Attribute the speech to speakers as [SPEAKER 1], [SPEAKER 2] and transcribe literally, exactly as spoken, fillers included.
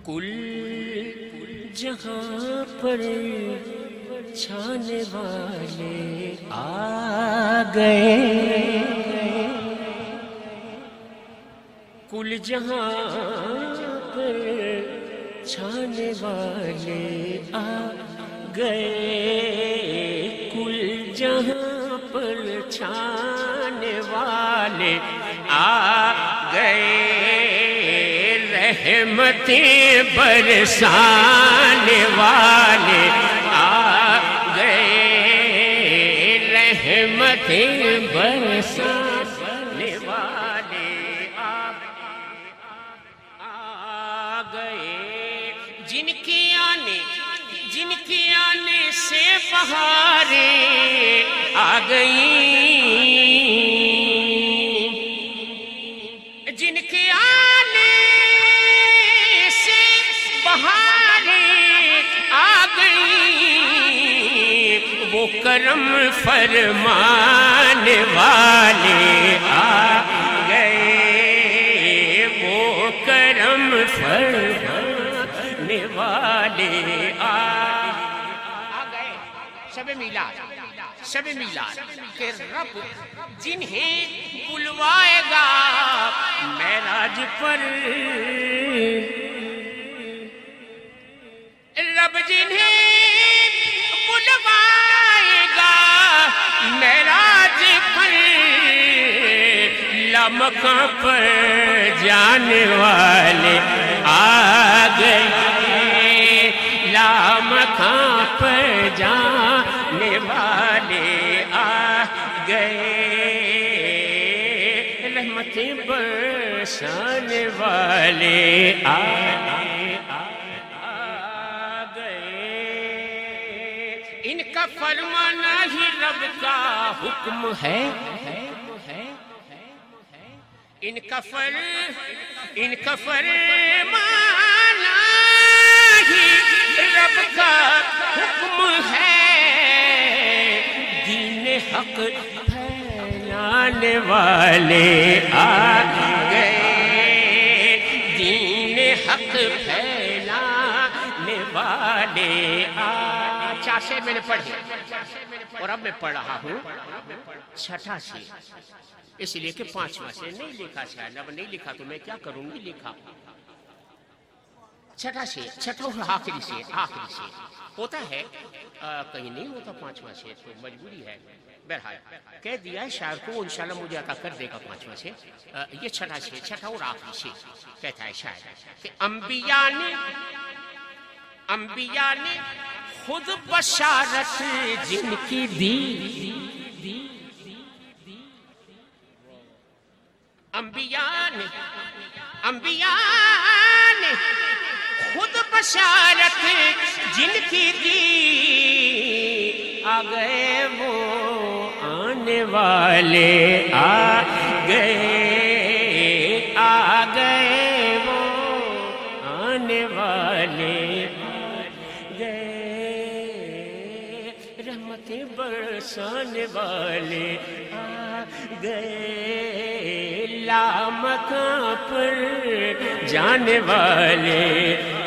[SPEAKER 1] کل جہاں پر چھانے والے آ گئے، کل جہاں پر چھانے والے آ گئے، کل جہاں پر چھانے والے آ گئے، رحمتیں برسانے والے آ گئے، رحمتیں برسانے والے آ گئے، جن کے آنے جن کے آنے سے بہاریں آ گئیں، جن کے آنے سے بہاریں آ گئیں، وہ کرم فرمانے والے آ گئے، وہ کرم فرمانے والے آ گئے۔ شب میلاد شب میلاد کہ رب جنہیں بلوائے گا معراج پر، رب جنہیں بلوائے گا معراج پر، لامکاں پر جانے والے آ گئے، لامکاں پر جانے والے آ گئے، رحمتیں برسانے والے آ گئے، ان کا فرمانا ہی رب کا حکم ہے، ان کا فر ان کا فرمانا ہی رب کا حکم ہے، دین حق پھیلانے والے آ گئے، دین حق پھیلانے والے آ چار سے میں نے پڑھی اور اب میں پڑھ رہا ہوں چھٹا سے، اس لیے کہ پانچواں سے نہیں لکھا شاید، اب نہیں لکھا تو میں کیا کروں گی، لکھا چھٹا سے، چھٹا آخری سے، آخری سے ہوتا ہے کہیں نہیں ہوتا پانچواں سے تو مجبوری ہے، بہرحال کہہ دیا ہے شاعر کو، انشاءاللہ مجھے عطا کر دے گا پانچواں سے، یہ چھٹا سے، چھٹا اور آخری سے کہتا ہے شاعر کہ انبیاء نے انبیاء نے خود بشارت جن کی دی، انبیاء نے انبیاء نے خود بشارت جن کی دی، آ گئے وہ آنے والے آ گئے، آ گئے وہ آنے والے آ گئے، رحمتیں برسانے والے آ گئے، لامکاں پر جانے والے